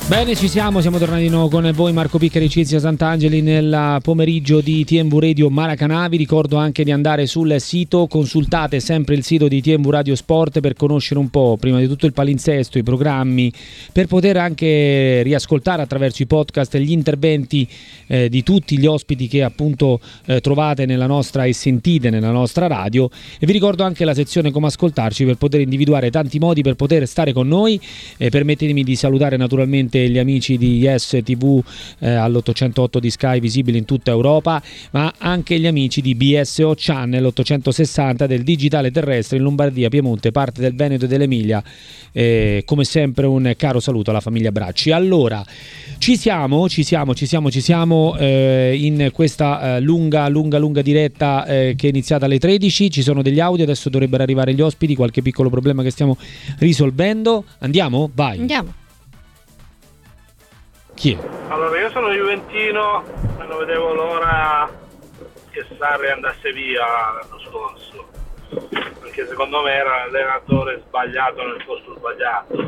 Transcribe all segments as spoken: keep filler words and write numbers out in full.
Bene, ci siamo, siamo tornati di nuovo con voi, Marco Picca e Cinzia Sant'Angeli nel pomeriggio di T M V Radio Maracana. Vi ricordo anche di andare sul sito, consultate sempre il sito di T M V Radio Sport per conoscere un po', prima di tutto il palinsesto, i programmi, per poter anche riascoltare attraverso i podcast gli interventi eh, di tutti gli ospiti che appunto eh, trovate nella nostra e sentite nella nostra radio. E vi ricordo anche la sezione come ascoltarci per poter individuare tanti modi per poter stare con noi. Eh, permettetemi di salutare naturalmente gli amici di Yes T V eh, all'ottocentotto di Sky, visibili in tutta Europa, ma anche gli amici di B S O Channel ottocentosessanta del digitale terrestre in Lombardia, Piemonte, parte del Veneto e dell'Emilia. Eh, come sempre un caro saluto alla famiglia Bracci. Allora, ci siamo, ci siamo, ci siamo, ci siamo eh, in questa eh, lunga, lunga, lunga diretta eh, che è iniziata alle tredici. Ci sono degli audio, adesso dovrebbero arrivare gli ospiti, qualche piccolo problema che stiamo risolvendo. Andiamo? Vai. Andiamo. Chi è? Allora, io sono juventino e non vedevo l'ora che Sarri andasse via l'anno scorso, perché secondo me era l'allenatore sbagliato nel posto sbagliato.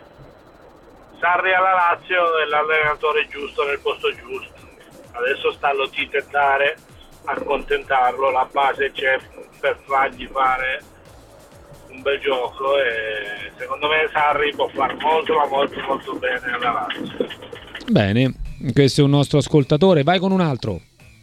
Sarri alla Lazio è l'allenatore giusto nel posto giusto. Adesso sta allo tentare accontentarlo, la base c'è per fargli fare un bel gioco e secondo me Sarri può fare molto ma molto molto bene alla Lazio. Bene, questo è un nostro ascoltatore, vai con un altro.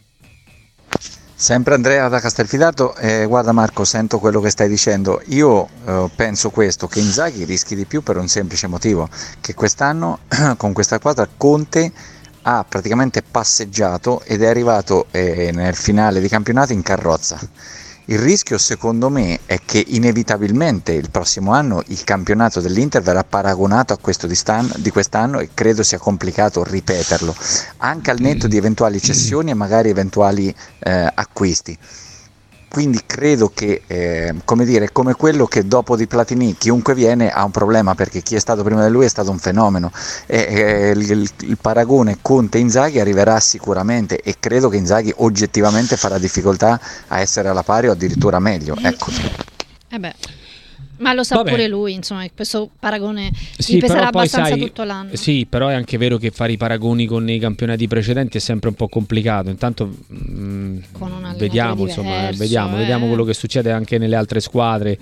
Sempre Andrea da Castelfidato. Eh, guarda Marco, sento quello che stai dicendo. Io eh, penso questo, che Inzaghi rischi di più per un semplice motivo, che quest'anno con questa squadra Conte ha praticamente passeggiato ed è arrivato eh, nel finale di campionato in carrozza. Il rischio secondo me è che inevitabilmente il prossimo anno il campionato dell'Inter verrà paragonato a questo di, stan- di quest'anno e credo sia complicato ripeterlo, anche al netto di eventuali cessioni e magari eventuali eh, acquisti. Quindi credo che, eh, come dire, come quello che dopo di Platini chiunque viene ha un problema, perché chi è stato prima di lui è stato un fenomeno, e, e il, il, il paragone Conte-Inzaghi arriverà sicuramente e credo che Inzaghi oggettivamente farà difficoltà a essere alla pari o addirittura meglio, ecco. Eh beh. Ma lo sa Vabbè. pure lui, insomma, questo paragone Sì, gli peserà però poi abbastanza sai, tutto l'anno. Sì, però è anche vero che fare i paragoni con i campionati precedenti è sempre un po' complicato. Intanto mh, Con un vediamo, diverso, insomma, vediamo, eh. vediamo quello che succede anche nelle altre squadre.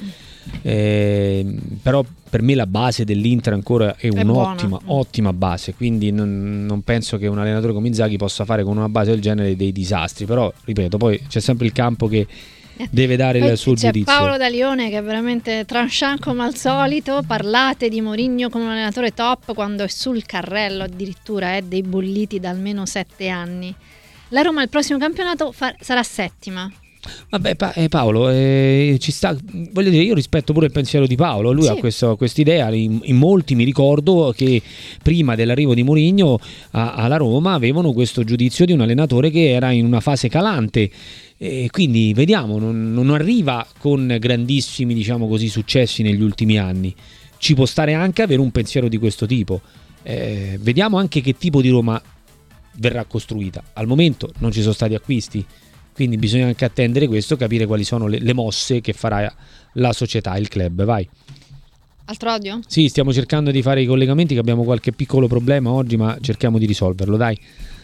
Eh, però per me la base dell'Inter ancora è un'ottima, ottima base, quindi non, non penso che un allenatore come Inzaghi possa fare con una base del genere dei disastri. Però, ripeto, poi c'è sempre il campo che deve dare Poi il suo c'è giudizio. Paolo da Lione che è veramente tranchant come al solito. Parlate di Mourinho come un allenatore top quando è sul carrello, addirittura è dei bolliti da almeno sette anni. La Roma al prossimo campionato fa- sarà settima. Vabbè, pa- eh, Paolo, eh, ci sta, voglio dire, io rispetto pure il pensiero di Paolo. Lui Sì. ha questo, quest'idea. In, in molti mi ricordo che prima dell'arrivo di Mourinho a- alla Roma avevano questo giudizio di un allenatore che era in una fase calante. E quindi vediamo, non, non arriva con grandissimi, diciamo così, successi negli ultimi anni. Ci può stare anche avere un pensiero di questo tipo. Eh, vediamo anche che tipo di Roma verrà costruita. Al momento non ci sono stati acquisti, quindi bisogna anche attendere questo, capire quali sono le, le mosse che farà la società, il club. Vai. Altro audio? Sì, stiamo cercando di fare i collegamenti, che abbiamo qualche piccolo problema oggi, ma cerchiamo di risolverlo, dai.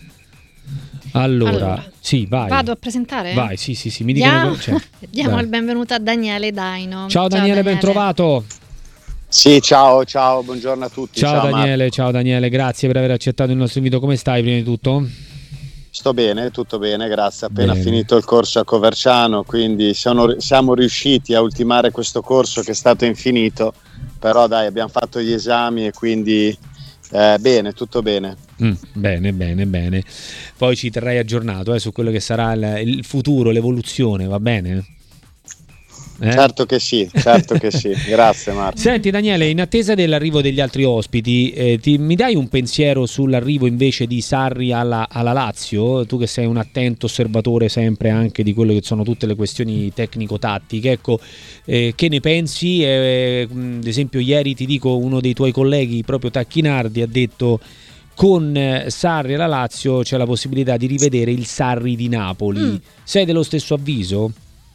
Allora, Allora, sì, vai. Vado a presentare? Vai, sì, sì, sì, mi dicono che c'è. Diamo Dai. il benvenuto a Daniele Daino. Ciao Daniele, ben trovato. Sì, ciao, ciao, buongiorno a tutti. Ciao, ciao Daniele, Marco. ciao Daniele, grazie per aver accettato il nostro invito. Come stai prima di tutto? Sto bene, tutto bene, grazie. Appena Bene. finito il corso a Coverciano, quindi sono, siamo riusciti a ultimare questo corso che è stato infinito, però dai, abbiamo fatto gli esami e quindi eh, bene, tutto bene. Mm, bene, bene, bene. Poi ci terrei aggiornato eh, su quello che sarà il, il futuro, l'evoluzione, va bene? Eh? Certo che sì, certo che sì, grazie Marco. Senti Daniele, in attesa dell'arrivo degli altri ospiti, eh, ti, mi dai un pensiero sull'arrivo invece di Sarri alla, alla Lazio? Tu che sei un attento osservatore sempre anche di quelle che sono tutte le questioni tecnico-tattiche, ecco, eh, che ne pensi? Eh, ad esempio ieri ti dico, uno dei tuoi colleghi, proprio Tacchinardi, ha detto: con Sarri alla Lazio c'è la possibilità di rivedere il Sarri di Napoli. Mm. Sei dello stesso avviso?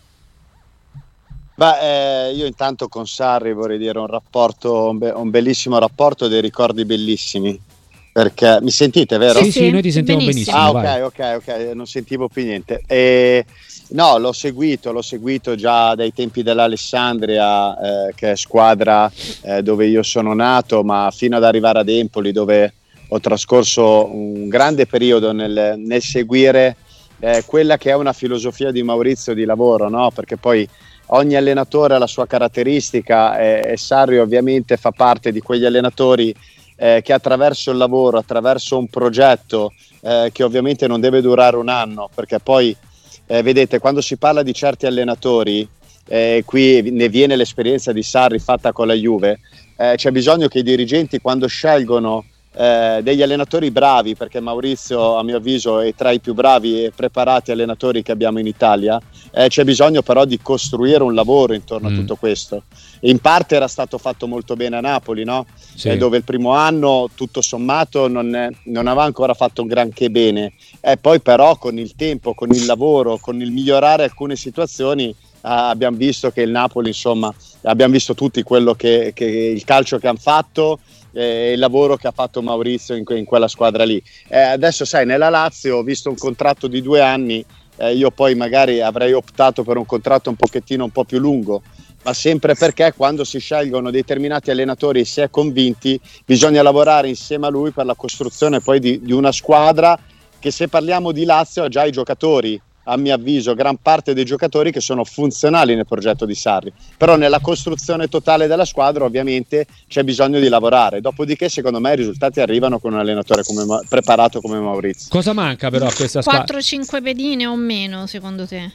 Beh, eh, io intanto con Sarri vorrei dire un rapporto, un, be- un bellissimo rapporto, dei ricordi bellissimi, perché mi sentite, vero? Sì, sì, sì, noi ti sentiamo benissimo. benissimo ah, ok, ok, ok, non sentivo più niente. E, no, l'ho seguito, l'ho seguito già dai tempi dell'Alessandria, eh, che è squadra eh, dove io sono nato, ma fino ad arrivare ad Empoli, dove ho trascorso un grande periodo nel, nel seguire eh, quella che è una filosofia di Maurizio di lavoro, no? Perché poi ogni allenatore ha la sua caratteristica e, e Sarri ovviamente fa parte di quegli allenatori Eh, che attraverso il lavoro, attraverso un progetto eh, che ovviamente non deve durare un anno, perché poi eh, vedete, quando si parla di certi allenatori, eh, qui ne viene l'esperienza di Sarri fatta con la Juve, eh, c'è bisogno che i dirigenti, quando scelgono eh, degli allenatori bravi, perché Maurizio a mio avviso è tra i più bravi e preparati allenatori che abbiamo in Italia, eh, c'è bisogno però di costruire un lavoro intorno mm. a tutto questo. In parte era stato fatto molto bene a Napoli, no? Sì. Eh, dove il primo anno tutto sommato non, è, non aveva ancora fatto un granché bene, e poi però con il tempo, con il lavoro, con il migliorare alcune situazioni, Uh, abbiamo visto che il Napoli, insomma, abbiamo visto tutti quello che, che il calcio che hanno fatto e eh, il lavoro che ha fatto Maurizio in, in quella squadra lì. Eh, adesso sai, nella Lazio ho visto un contratto di due anni, eh, io poi magari avrei optato per un contratto un pochettino un po' più lungo, ma sempre perché quando si scelgono determinati allenatori e si è convinti, bisogna lavorare insieme a lui per la costruzione poi di, di una squadra che, se parliamo di Lazio, ha già i giocatori, a mio avviso gran parte dei giocatori che sono funzionali nel progetto di Sarri, però nella costruzione totale della squadra ovviamente c'è bisogno di lavorare, dopodiché secondo me i risultati arrivano con un allenatore come, preparato come Maurizio. Cosa manca però a questa squadra? quattro cinque pedine o meno secondo te?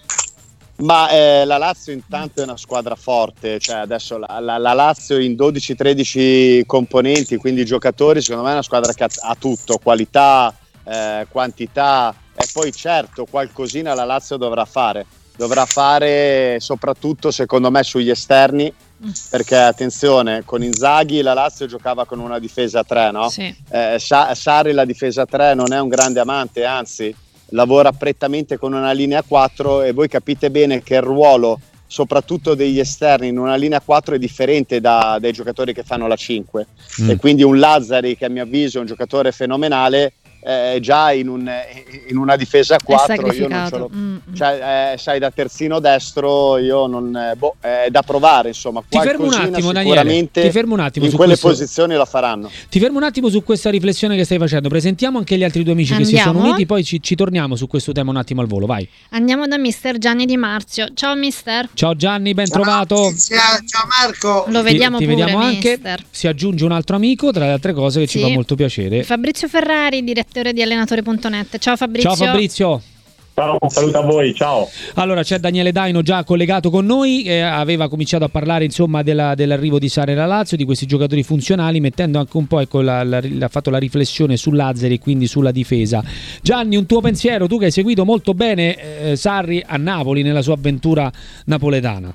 Ma eh, la Lazio intanto è una squadra forte, cioè adesso la, la, la Lazio in dodici tredici componenti, quindi giocatori, secondo me è una squadra che ha, ha tutto, qualità, eh, quantità. E poi certo qualcosina la Lazio dovrà fare, dovrà fare soprattutto secondo me sugli esterni, perché attenzione, con Inzaghi la Lazio giocava con una difesa a tre, no? Sì. Eh, Sarri la difesa a tre non è un grande amante, anzi lavora prettamente con una linea quattro, e voi capite bene che il ruolo soprattutto degli esterni in una linea quattro è differente da, dai giocatori che fanno la cinque, mm. e quindi un Lazzari, che a mio avviso è un giocatore fenomenale, Eh, già in, un, in una difesa a quattro io non ce l'ho, mm. cioè, eh, sai, da terzino destro io non eh, boh, è da provare, insomma. Ti fermo un attimo, Daniele, ti fermo un attimo in su quelle questo, posizioni la faranno. Ti fermo un attimo su questa riflessione che stai facendo, presentiamo anche gli altri due amici Andiamo. che si sono uniti, poi ci, ci torniamo su questo tema un attimo al volo, vai. Andiamo da mister Gianni Di Marzio. Ciao mister. Ciao Gianni, ben ciao, trovato. Ciao Marco. Lo vediamo ti, ti pure, vediamo anche, mister. Si aggiunge un altro amico tra le altre cose che sì. ci fa molto piacere, Fabrizio Ferrari, direttore di allenatori punto net. Ciao Fabrizio. Ciao Fabrizio. Ciao, un saluto a voi, ciao. Allora c'è Daniele Daino già collegato con noi, eh, aveva cominciato a parlare insomma della, dell'arrivo di Sarri alla Lazio, di questi giocatori funzionali, mettendo anche un po', ecco, la, la, la, ha fatto la riflessione su Lazzari e quindi sulla difesa. Gianni, un tuo pensiero, tu che hai seguito molto bene eh, Sarri a Napoli nella sua avventura napoletana.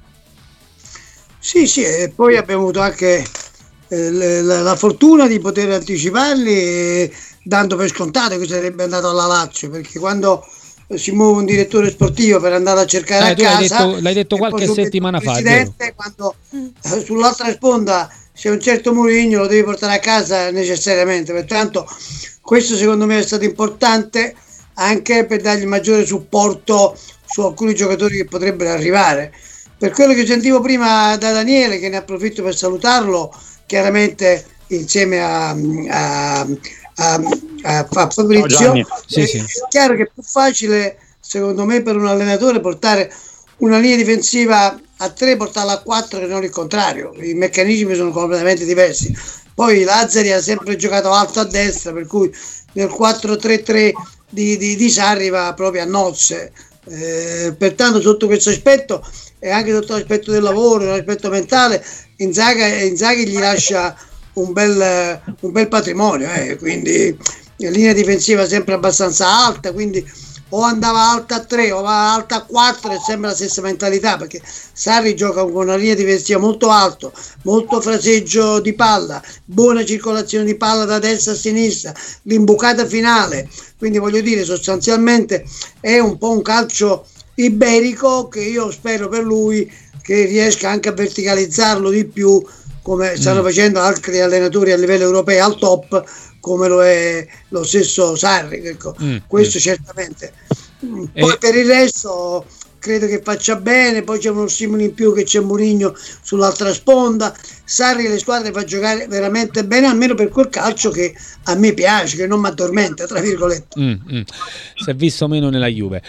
Sì, sì, e poi abbiamo avuto anche eh, la, la fortuna di poter anticiparli e, dando per scontato che sarebbe andato alla Lazio, perché quando si muove un direttore sportivo per andare a cercare eh, a casa, l'hai detto, l'hai detto qualche settimana fa, presidente, quando eh, sull'altra sponda c'è un certo Mourinho, lo devi portare a casa necessariamente. Pertanto questo secondo me è stato importante anche per dargli maggiore supporto su alcuni giocatori che potrebbero arrivare. Per quello che sentivo prima da Daniele, che ne approfitto per salutarlo, chiaramente insieme a, a A, a, a Fabrizio, sì, è, sì. è chiaro che è più facile secondo me per un allenatore portare una linea difensiva a tre, portarla a quattro, che non il contrario. I meccanismi sono completamente diversi. Poi Lazzari ha sempre giocato alto a destra, per cui nel quattro tre tre di, di, di Sarri va proprio a nozze, eh, pertanto sotto questo aspetto e anche sotto l'aspetto del lavoro, l'aspetto mentale, Inzaghi, Inzaghi gli lascia un bel, un bel patrimonio, eh. Quindi la linea difensiva sempre abbastanza alta, quindi o andava alta a tre o va alta a quattro, e sembra la stessa mentalità, perché Sarri gioca con una linea difensiva molto alto, molto fraseggio di palla, buona circolazione di palla da destra a sinistra, l'imbucata finale, quindi voglio dire, sostanzialmente è un po' un calcio iberico che io spero per lui che riesca anche a verticalizzarlo di più, come stanno facendo altri allenatori a livello europeo al top, come lo è lo stesso Sarri, ecco. mm, questo mm. certamente. Poi e... per il resto credo che faccia bene, poi c'è uno stimolo in più che c'è Mourinho sull'altra sponda. Sarri le squadre fa giocare veramente bene, almeno per quel calcio che a me piace, che non mi addormenta, tra virgolette. Mm, mm. Si è visto meno nella Juve.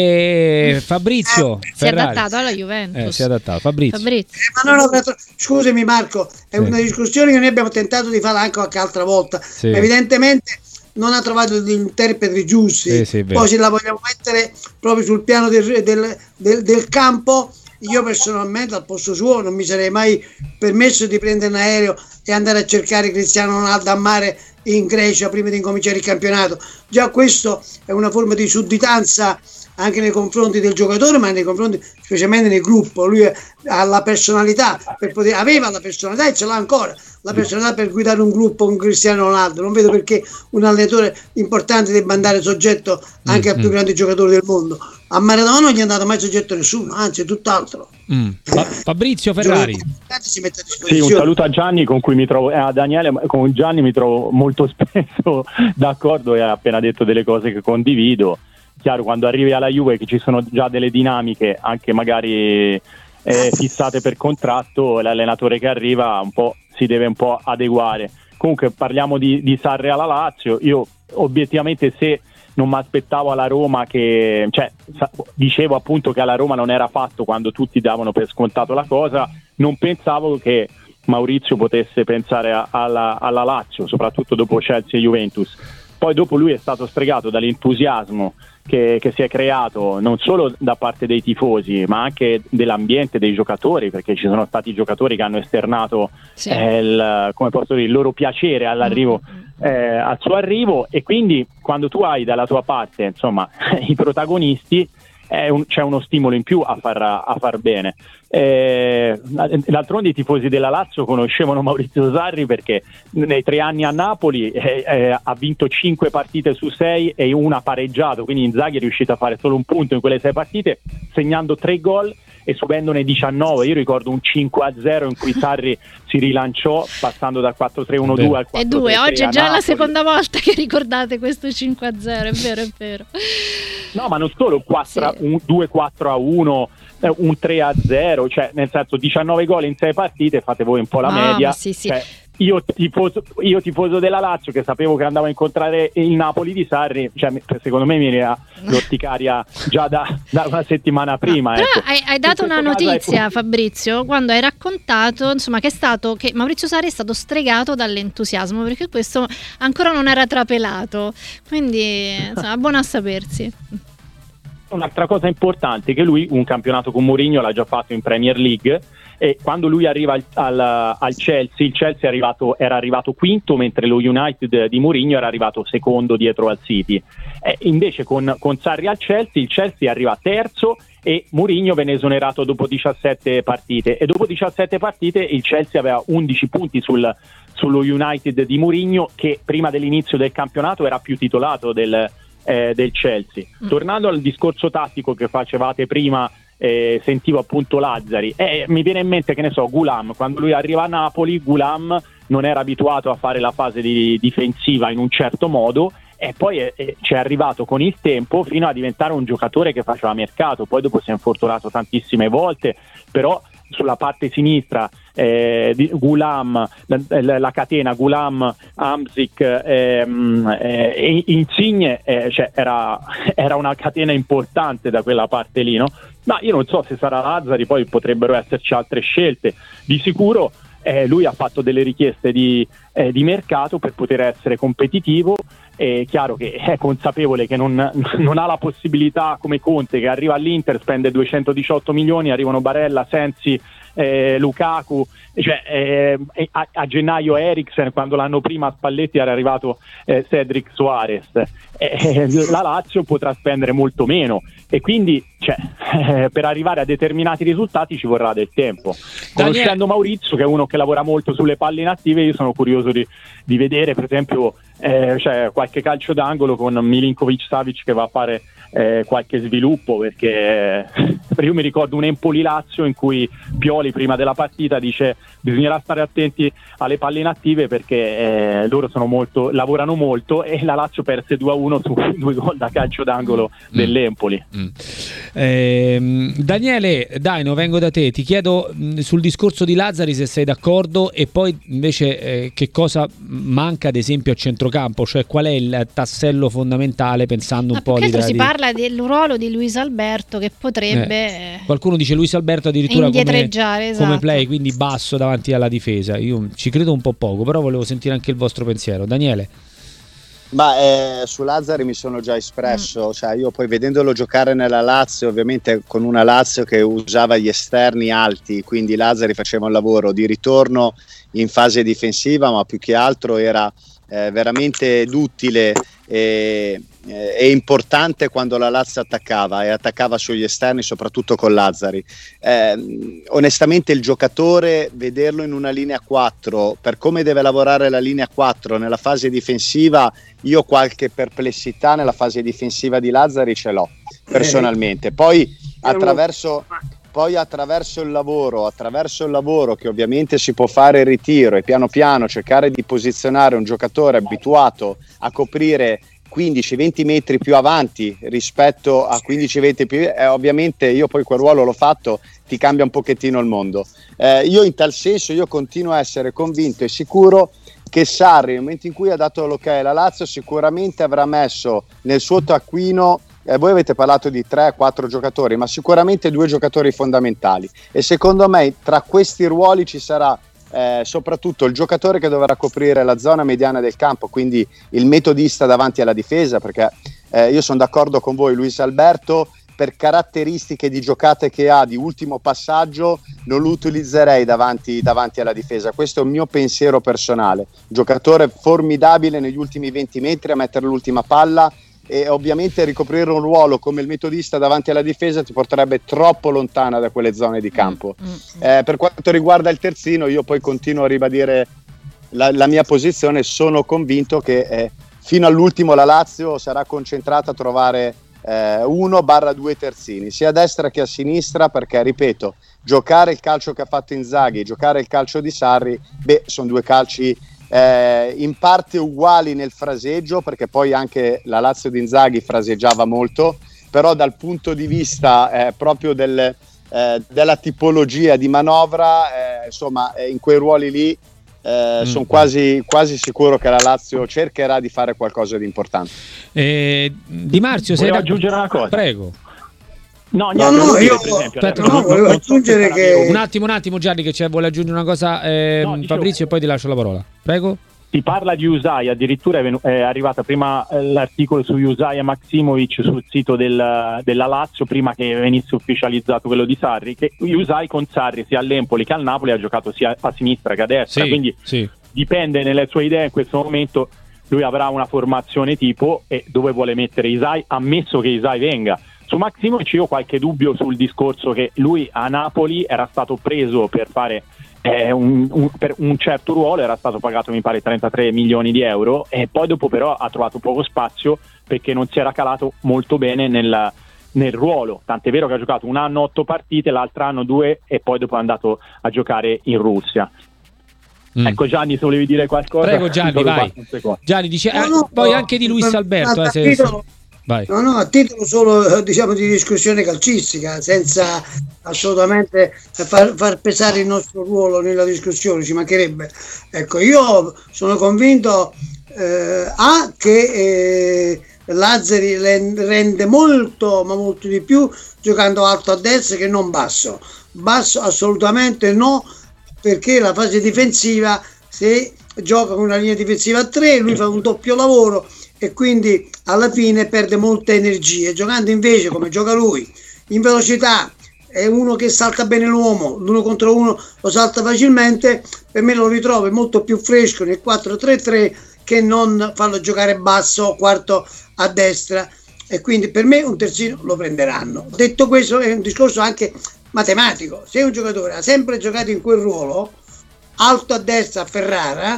E Fabrizio eh, si è adattato alla Juventus. Eh, si è adattato. Fabrizio. Fabrizio. Eh, ma no, no, scusami Marco, è sì. una discussione che noi abbiamo tentato di fare anche qualche altra volta. Sì. Evidentemente non ha trovato gli interpreti giusti, sì, sì, poi se la vogliamo mettere proprio sul piano del, del, del, del campo, io personalmente al posto suo non mi sarei mai permesso di prendere un aereo e andare a cercare Cristiano Ronaldo a mare in Grecia prima di incominciare il campionato. Già questo è una forma di sudditanza anche nei confronti del giocatore, ma nei confronti specialmente nel gruppo. Lui ha la personalità per poter, aveva la personalità e ce l'ha ancora, la personalità per guidare un gruppo con Cristiano Ronaldo. Non vedo perché un allenatore importante debba andare soggetto anche mm, al più mm. grande giocatore del mondo. A Maradona non gli è andato mai soggetto nessuno, anzi è tutt'altro. Mm. Fabrizio Ferrari. Si mette a sì, un saluto a Gianni con cui mi trovo, eh, a Daniele, con Gianni mi trovo molto spesso d'accordo e ha appena detto delle cose che condivido. Chiaro, quando arrivi alla Juve che ci sono già delle dinamiche anche magari eh, fissate per contratto, l'allenatore che arriva un po' si deve un po' adeguare. Comunque parliamo di, di Sarri alla Lazio. Io obiettivamente, se non mi aspettavo alla Roma che, cioè dicevo appunto che alla Roma non era fatto quando tutti davano per scontato la cosa, non pensavo che Maurizio potesse pensare a, alla, alla Lazio, soprattutto dopo Chelsea e Juventus. Poi dopo lui è stato stregato dall'entusiasmo che, che si è creato non solo da parte dei tifosi ma anche dell'ambiente, dei giocatori, perché ci sono stati giocatori che hanno esternato sì. eh, il, come posso dire, il loro piacere all'arrivo, eh, al suo arrivo, e quindi quando tu hai dalla tua parte insomma i protagonisti è un, c'è uno stimolo in più a far, a far bene. Eh, d'altronde i tifosi della Lazio conoscevano Maurizio Sarri perché nei tre anni a Napoli eh, eh, ha vinto cinque partite su sei e una pareggiato, quindi Inzaghi è riuscito a fare solo un punto in quelle sei partite, segnando tre gol e subendone diciannove. Io ricordo un cinque a zero in cui Sarri si rilanciò passando dal quattro tre uno due al quattro tre tre. E due, oggi è già Napoli. La seconda volta che ricordate questo cinque a zero, è vero, è vero. No, ma non solo, quattro, sì. un due quattro a uno, un tre a zero, cioè nel senso diciannove gol in sei partite, fate voi un po' la no, media. Sì, sì. Cioè, io tifoso, io tifoso della Lazio, che sapevo che andavo a incontrare il Napoli di Sarri, cioè secondo me mi era l'orticaria già da, da una settimana prima. No, ecco. Però hai, hai dato una notizia, è... Fabrizio, quando hai raccontato insomma che è stato che Maurizio Sarri è stato stregato dall'entusiasmo, perché questo ancora non era trapelato, quindi insomma buono a sapersi. Un'altra cosa importante è che lui un campionato con Mourinho l'ha già fatto in Premier League, e quando lui arriva al, al, al Chelsea, il Chelsea è arrivato, era arrivato quinto, mentre lo United di Mourinho era arrivato secondo dietro al City. E invece con, con Sarri al Chelsea, il Chelsea arriva terzo e Mourinho venne esonerato dopo diciassette partite, e dopo diciassette partite il Chelsea aveva undici punti sul, sullo United di Mourinho, che prima dell'inizio del campionato era più titolato del Eh, del Chelsea. Mm. Tornando al discorso tattico che facevate prima, eh, sentivo appunto Lazzari, eh, mi viene in mente, che ne so, Goulam, quando lui arriva a Napoli, Goulam non era abituato a fare la fase di difensiva in un certo modo, e poi è, è, ci è arrivato con il tempo fino a diventare un giocatore che faceva mercato. Poi dopo si è infortunato tantissime volte, però sulla parte sinistra eh, di Goulam, la, la catena Goulam, Hamsik, ehm, eh, Insigne, eh, cioè era, era una catena importante da quella parte lì, no? Ma io non so se sarà Lazzari, poi potrebbero esserci altre scelte. Di sicuro eh, lui ha fatto delle richieste di, eh, di mercato per poter essere competitivo. È chiaro che è consapevole che non, non ha la possibilità come Conte, che arriva all'Inter, spende duecentodiciotto milioni, arrivano Barella, Sensi, eh, Lukaku, cioè, eh, a, a gennaio Eriksen, quando l'anno prima a Spalletti era arrivato eh, Cedric Soares. Eh, la Lazio potrà spendere molto meno, e quindi cioè, eh, per arrivare a determinati risultati ci vorrà del tempo. Conoscendo Maurizio, che è uno che lavora molto sulle palle inattive, io sono curioso di, di vedere per esempio eh, cioè qualche calcio d'angolo con Milinkovic-Savic che va a fare eh, qualche sviluppo, perché eh, io mi ricordo un Empoli-Lazio in cui Pioli prima della partita dice bisognerà stare attenti alle palle inattive perché eh, loro sono molto, lavorano molto, e la Lazio perse due a uno su due gol da calcio d'angolo mm. dell'Empoli. Mm. Eh, Daniele Daino, vengo da te, ti chiedo mh, sul discorso di Lazzari se sei d'accordo, e poi invece eh, che cosa manca ad esempio a centrocampo, cioè qual è il tassello fondamentale pensando un Ma po' più che altro di, si di... parla del ruolo di Luis Alberto che potrebbe eh. qualcuno dice Luis Alberto addirittura come, esatto. come play, quindi basso davanti alla difesa. Io ci credo un po' poco, però volevo sentire anche il vostro pensiero. Daniele. Ma eh, su Lazzari mi sono già espresso, mm. cioè io poi vedendolo giocare nella Lazio, ovviamente con una Lazio che usava gli esterni alti, quindi Lazzari faceva un lavoro di ritorno in fase difensiva, ma più che altro era eh, veramente duttile e, e importante quando la Lazio attaccava e attaccava sugli esterni, soprattutto con Lazzari. Eh, onestamente il giocatore, vederlo in una linea quattro, per come deve lavorare la linea quattro nella fase difensiva, io qualche perplessità nella fase difensiva di Lazzari ce l'ho personalmente. Poi attraverso poi attraverso il lavoro, attraverso il lavoro che ovviamente si può fare il ritiro e piano piano cercare di posizionare un giocatore abituato a coprire quindici venti metri più avanti rispetto a quindici venti più, eh, ovviamente io poi quel ruolo l'ho fatto, ti cambia un pochettino il mondo. Eh, io in tal senso io continuo a essere convinto e sicuro che Sarri, nel momento in cui ha dato l'ok alla Lazio, sicuramente avrà messo nel suo taccuino, eh, voi avete parlato di tre quattro giocatori, ma sicuramente due giocatori fondamentali, e secondo me tra questi ruoli ci sarà eh, soprattutto il giocatore che dovrà coprire la zona mediana del campo, quindi il metodista davanti alla difesa, perché eh, io sono d'accordo con voi, Luis Alberto per caratteristiche di giocate che ha, di ultimo passaggio, non lo utilizzerei davanti, davanti alla difesa. Questo è un mio pensiero personale. Giocatore formidabile negli ultimi venti metri a mettere l'ultima palla, e ovviamente ricoprire un ruolo come il metodista davanti alla difesa ti porterebbe troppo lontana da quelle zone di campo. Eh, per quanto riguarda il terzino, io poi continuo a ribadire la, la mia posizione. Sono convinto che eh, fino all'ultimo la Lazio sarà concentrata a trovare Eh, uno barra due terzini sia a destra che a sinistra, perché ripeto, giocare il calcio che ha fatto Inzaghi, giocare il calcio di Sarri, beh, sono due calci eh, in parte uguali nel fraseggio, perché poi anche la Lazio di Inzaghi fraseggiava molto, però dal punto di vista eh, proprio del, eh, della tipologia di manovra, eh, insomma eh, in quei ruoli lì Eh, mm. sono quasi, quasi sicuro che la Lazio cercherà di fare qualcosa di importante. Eh, Di Marzio, volevo sei aggiungere una cosa? Prego. No, no, no, io aspetta, no, no, volevo aggiungere che un attimo, un attimo Gianni, che c'è, vuole aggiungere una cosa eh, no, dicevo, Fabrizio, e poi ti lascio la parola. Prego. Si parla di Usai, addirittura è, venu- è arrivata prima eh, l'articolo su Usai e Maximovic sul sito del, della Lazio, prima che venisse ufficializzato quello di Sarri, che Usai con Sarri sia all'Empoli che al Napoli ha giocato sia a sinistra che a destra, sì, quindi sì. Dipende nelle sue idee in questo momento. Lui avrà una formazione tipo e dove vuole mettere Usai, ammesso che Usai venga. Su Maximovic io ho qualche dubbio sul discorso che lui a Napoli era stato preso per fare eh, un, un, per un certo ruolo, era stato pagato mi pare trentatré milioni di euro, e poi dopo però ha trovato poco spazio perché non si era calato molto bene nel, nel ruolo, tant'è vero che ha giocato un anno otto partite, l'altro anno due, e poi dopo è andato a giocare in Russia. Mm. Ecco Gianni, se volevi dire qualcosa. Prego Gianni, vai. Gianni dice no, eh, no, poi no, anche di Luis no, Alberto no, eh, se, titolo, vai. no no a titolo solo diciamo di discussione calcistica, senza assolutamente far, far pesare il nostro ruolo nella discussione, ci mancherebbe. Ecco, io sono convinto eh, a che eh, Lazzari rende molto ma molto di più giocando alto a destra che non basso. Basso assolutamente no, perché la fase difensiva, se gioca con una linea difensiva a tre, lui fa un doppio lavoro e quindi alla fine perde molte energie. Giocando invece come gioca lui, in velocità, è uno che salta bene l'uomo, l'uno contro uno lo salta facilmente, per me lo ritrovo molto più fresco nel quattro tre tre che non farlo giocare basso quarto a destra, e quindi per me un terzino lo prenderanno. Detto questo, è un discorso anche matematico. Se un giocatore ha sempre giocato in quel ruolo, alto a destra a Ferrara,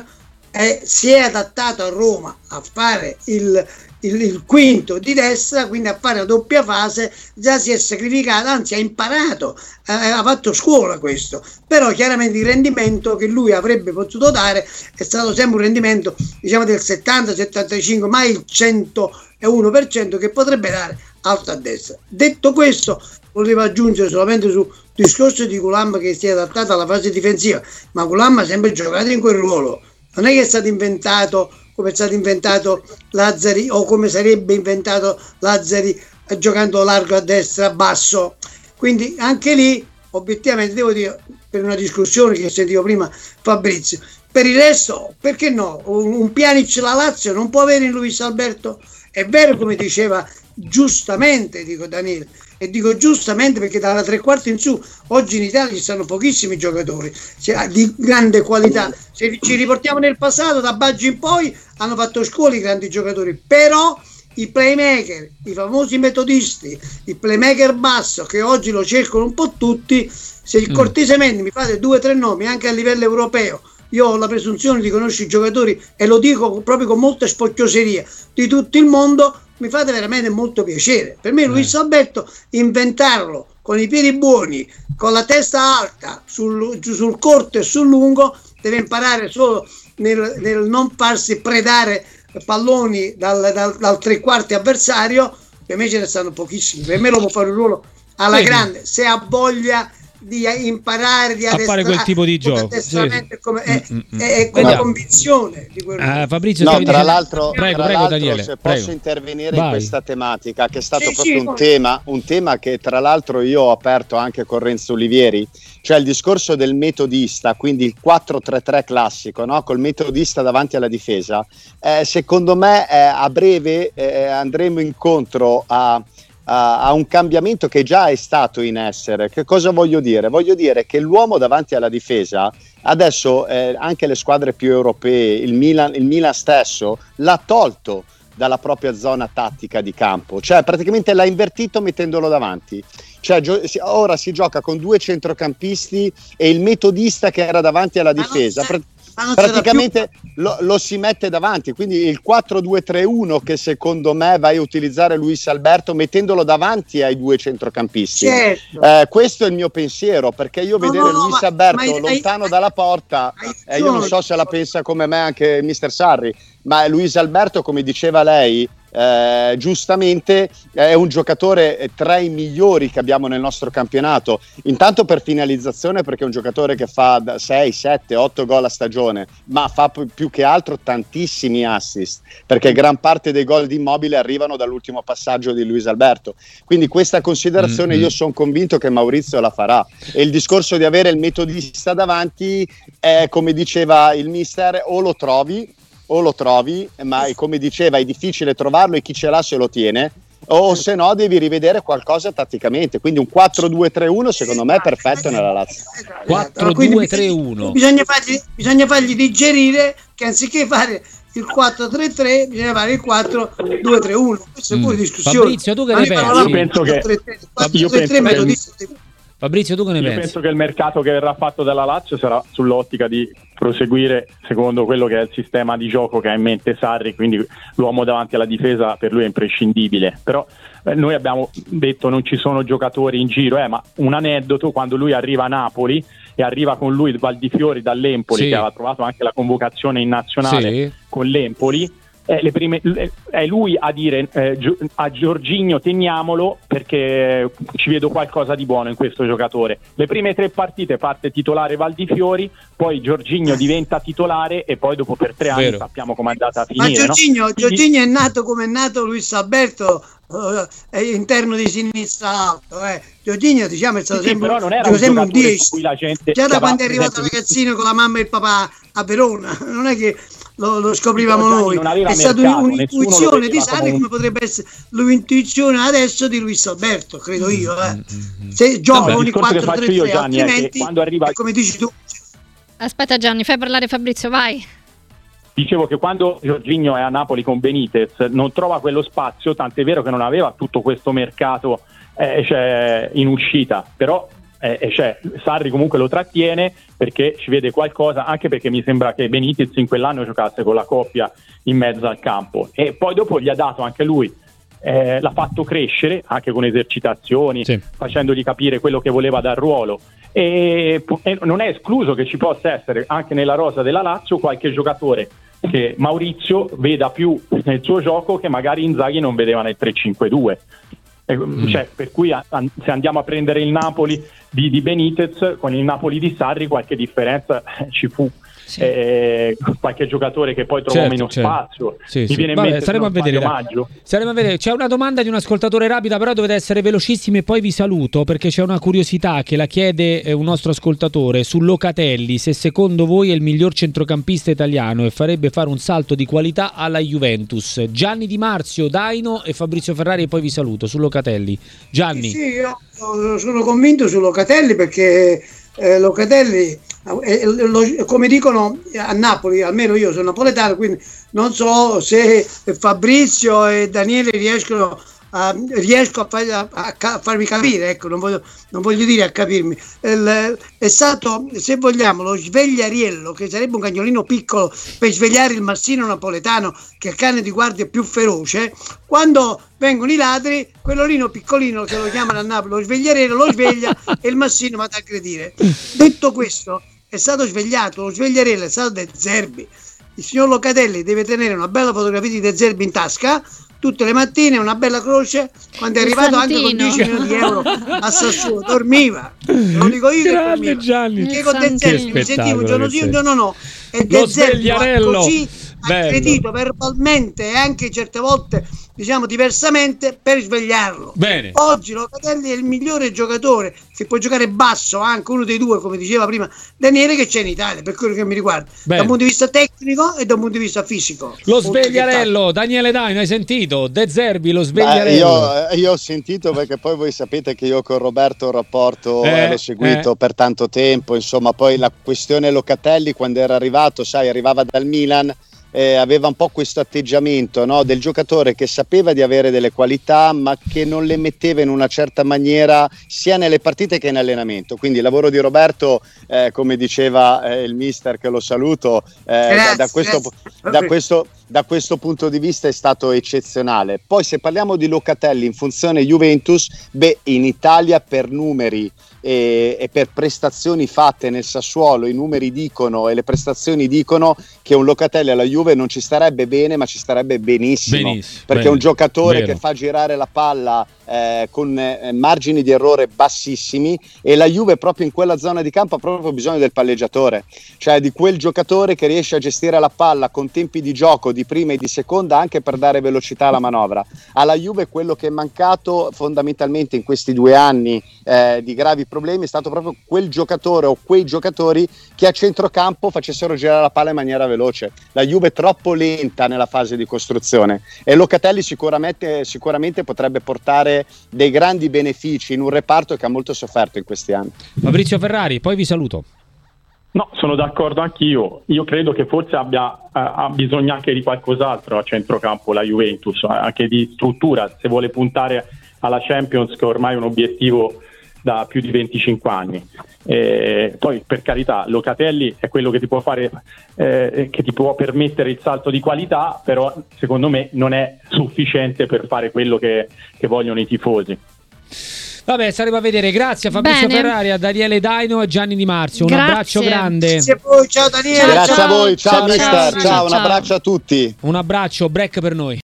eh, si è adattato a Roma a fare il, il, il quinto di destra, quindi a fare la doppia fase, già si è sacrificato, anzi ha imparato, eh, ha fatto scuola questo, però chiaramente il rendimento che lui avrebbe potuto dare è stato sempre un rendimento, diciamo, del settanta settantacinque, mai il centouno per cento che potrebbe dare alto a destra. Detto questo, volevo aggiungere solamente sul discorso di Culam, che si è adattato alla fase difensiva, ma Culam ha sempre giocato in quel ruolo, non è che è stato inventato come è stato inventato Lazzari, o come sarebbe inventato Lazzari eh, giocando largo a destra, basso. Quindi anche lì, obiettivamente, devo dire, per una discussione che sentivo prima Fabrizio, per il resto, perché no? Un, un Pjanic la Lazio non può avere in Luis Alberto? È vero, come diceva giustamente, dico Daniele, e dico giustamente perché dalla tre quarti in su oggi in Italia ci stanno pochissimi giocatori di grande qualità. Se ci riportiamo nel passato, da Baggio in poi hanno fatto scuola i grandi giocatori, però i playmaker, i famosi metodisti, il playmaker basso, che oggi lo cercano un po' tutti, se mm. cortesemente mi fate due o tre nomi anche a livello europeo, io ho la presunzione di conoscere i giocatori e lo dico proprio con molta spocchioseria, di tutto il mondo, mi fate veramente molto piacere. Per me Luis Alberto, inventarlo con i piedi buoni, con la testa alta, sul, sul corto e sul lungo, deve imparare solo nel, nel non farsi predare palloni dal, dal, dal tre quarti avversario. Per me ce ne stanno pochissimi, per me lo può fare un ruolo alla sì, grande, se ha voglia di imparare di a fare quel tipo di gioco, sì, sì. Come, è, mm-hmm. è, è quella convinzione di quello. Uh, Fabrizio, no, tra l'altro, prego, tra prego, l'altro Daniele, se prego. posso intervenire Vai. in questa tematica, che è stato sì, proprio sì, un tema un tema che tra l'altro io ho aperto anche con Renzo Olivieri, cioè il discorso del metodista, quindi il quattro tre tre classico, no? Col metodista davanti alla difesa. Eh, secondo me eh, a breve eh, andremo incontro a a un cambiamento che già è stato in essere. Che cosa voglio dire? Voglio dire che l'uomo davanti alla difesa adesso, eh, anche le squadre più europee, il Milan, il Milan stesso l'ha tolto dalla propria zona tattica di campo, cioè praticamente l'ha invertito mettendolo davanti. Cioè gio- ora si gioca con due centrocampisti e il metodista che era davanti alla difesa Pra- praticamente lo, lo si mette davanti, quindi il quattro due tre uno che secondo me vai a utilizzare Luis Alberto mettendolo davanti ai due centrocampisti. Certo. Eh, questo è il mio pensiero, perché io no, vedere no, Luis ma, Alberto ma, lontano ma, dalla porta, eh, io non so se la pensa come me anche mister Sarri, ma Luis Alberto, come diceva lei, Eh, giustamente è un giocatore tra i migliori che abbiamo nel nostro campionato, intanto per finalizzazione, perché è un giocatore che fa sei, sette, otto gol a stagione, ma fa p- più che altro tantissimi assist, perché gran parte dei gol di Immobile arrivano dall'ultimo passaggio di Luis Alberto, quindi questa considerazione mm-hmm. io sono convinto che Maurizio la farà, e il discorso di avere il metodista davanti è, come diceva il mister, o lo trovi o lo trovi, ma come diceva è difficile trovarlo e chi ce l'ha se lo tiene, o se no devi rivedere qualcosa tatticamente, quindi un quattro due tre uno secondo me è perfetto nella Lazio. quattro due tre uno Bisogna fargli, bisogna fargli digerire che anziché fare il quattro tre tre bisogna fare il quattro due tre uno. Questa è pure mm. discussione. Fabrizio, tu che ne pensi? Io penso che io penso Fabrizio, tu che ne Io pensi? penso che il mercato che verrà fatto dalla Lazio sarà sull'ottica di proseguire secondo quello che è il sistema di gioco che ha in mente Sarri, quindi l'uomo davanti alla difesa per lui è imprescindibile. Però eh, noi abbiamo detto non ci sono giocatori in giro, eh, ma un aneddoto: quando lui arriva a Napoli e arriva con lui il Valdifiori dall'Empoli, sì. che aveva trovato anche la convocazione in nazionale sì. con l'Empoli, Eh, le prime, le, è lui a dire eh, Gio, a Jorginho teniamolo perché ci vedo qualcosa di buono in questo giocatore. Le prime tre partite parte titolare Valdifiori, poi Jorginho diventa titolare e poi dopo per tre anni Vero. sappiamo com'è andata a finire. Ma Jorginho, no? Jorginho è nato come è nato Luis Alberto, uh, è interno di sinistra alto. Eh. Jorginho diciamo è stato sì, sempre, però non era un sempre un dieci. Cui la gente già da quando è arrivato ragazzino con la mamma e il papà a Verona, non è che lo, lo scoprivamo noi, è stata mercato, un'intuizione di Sarri come... come potrebbe essere l'intuizione adesso di Luis Alberto, credo io, eh. Se gioca con i quattro tre tre altrimenti quando arriva... come dici tu. Aspetta Gianni, fai parlare Fabrizio, vai. Dicevo che quando Jorginho è a Napoli con Benitez non trova quello spazio, tant'è vero che non aveva tutto questo mercato eh, cioè in uscita, però eh, cioè, Sarri comunque lo trattiene perché ci vede qualcosa, anche perché mi sembra che Benitez in quell'anno giocasse con la coppia in mezzo al campo, e poi dopo gli ha dato anche lui, eh, l'ha fatto crescere anche con esercitazioni, sì, facendogli capire quello che voleva dal ruolo, e, e non è escluso che ci possa essere anche nella rosa della Lazio qualche giocatore che Maurizio veda più nel suo gioco che magari Inzaghi non vedeva nel tre cinque due. Mm. Cioè, per cui a, a, se andiamo a prendere il Napoli di, di Benitez con il Napoli di Sarri, qualche differenza eh, ci fu. Sì. Eh, qualche giocatore che poi trova, certo, meno certo. spazio. Sì, mi sì. viene in Vabbè, mente staremo a vedere, staremo a vedere. C'è una domanda di un ascoltatore rapida, però dovete essere velocissimi, e poi vi saluto perché c'è una curiosità che la chiede un nostro ascoltatore su Locatelli, se secondo voi è il miglior centrocampista italiano e farebbe fare un salto di qualità alla Juventus. Gianni Di Marzio, Daino e Fabrizio Ferrari, e poi vi saluto. Su Locatelli, Gianni. Sì, io sono convinto su Locatelli perché eh, Locatelli, eh, lo, come dicono a Napoli, almeno io sono napoletano, quindi non so se Fabrizio e Daniele riescono a, riesco a, far, a, a farmi capire, ecco, non voglio, non voglio dire a capirmi. Il, è stato, se vogliamo, lo svegliariello, che sarebbe un cagnolino piccolo per svegliare il marsino napoletano, che è il cane di guardia più feroce. Quando vengono i ladri, quell'olino piccolino che lo chiamano a Napoli lo svegliariello lo sveglia e il massino va ad aggredire. Detto questo, è stato svegliato, lo svegliariello è stato De Zerbi. Il signor Locatelli deve tenere una bella fotografia di De Zerbi in tasca tutte le mattine, una bella croce. Quando è arrivato Santino, anche con dieci milioni di euro a Sassuolo, dormiva, lo dico io, grande Gianni, che con De Zerbi mi sentivo un giorno sì un giorno no, e De Zerbi così aggredito verbalmente e anche certe volte diciamo diversamente per svegliarlo. Bene. Oggi Locatelli è il migliore giocatore che può giocare basso, anche uno dei due, come diceva prima Daniele, che c'è in Italia, per quello che mi riguarda. Bene. Da un punto di vista tecnico e da un punto di vista fisico. Lo svegliarello, Daniele Daino, hai sentito? De Zerbi, lo svegliarello. Beh, io, io ho sentito, perché poi voi sapete che io con Roberto ho un rapporto, eh, l'ho seguito eh. per tanto tempo, insomma, poi la questione Locatelli quando era arrivato, sai, arrivava dal Milan, Eh, aveva un po' questo atteggiamento, no? Del giocatore che sapeva di avere delle qualità ma che non le metteva in una certa maniera sia nelle partite che in allenamento. Quindi il lavoro di Roberto, eh, come diceva eh, il mister, che lo saluto, eh, grazie, da, da, questo, da, questo, da questo punto di vista è stato eccezionale. Poi se parliamo di Locatelli in funzione Juventus, beh, in Italia per numeri E, e per prestazioni fatte nel Sassuolo i numeri dicono e le prestazioni dicono che un Locatelli alla Juve non ci starebbe bene, ma ci starebbe benissimo, benissimo perché bene, è un giocatore vero. Che fa girare la palla eh, con eh, margini di errore bassissimi, e la Juve proprio in quella zona di campo ha proprio bisogno del palleggiatore, cioè di quel giocatore che riesce a gestire la palla con tempi di gioco di prima e di seconda anche per dare velocità alla manovra. Alla Juve quello che è mancato fondamentalmente in questi due anni eh, di gravi problemi è stato proprio quel giocatore o quei giocatori che a centrocampo facessero girare la palla in maniera veloce. La Juve è troppo lenta nella fase di costruzione e Locatelli sicuramente, sicuramente potrebbe portare dei grandi benefici in un reparto che ha molto sofferto in questi anni. Fabrizio Ferrari, poi vi saluto. No, sono d'accordo anch'io. Io credo che forse abbia eh, ha bisogno anche di qualcos'altro a centrocampo la Juventus, anche di struttura, se vuole puntare alla Champions, che ormai è un obiettivo da più di venticinque anni. Eh, poi per carità Locatelli è quello che ti può fare eh, che ti può permettere il salto di qualità, però secondo me non è sufficiente per fare quello che, che vogliono i tifosi. Vabbè, staremo a vedere. Grazie a Fabrizio Bene. Ferrari, a Daniele Daino e Gianni Di Marzio. Un Grazie. abbraccio grande. Grazie a voi, ciao Daniele. Grazie ciao. a voi, ciao, ciao mister, ciao, ciao, ciao. un abbraccio a tutti. Un abbraccio, break per noi.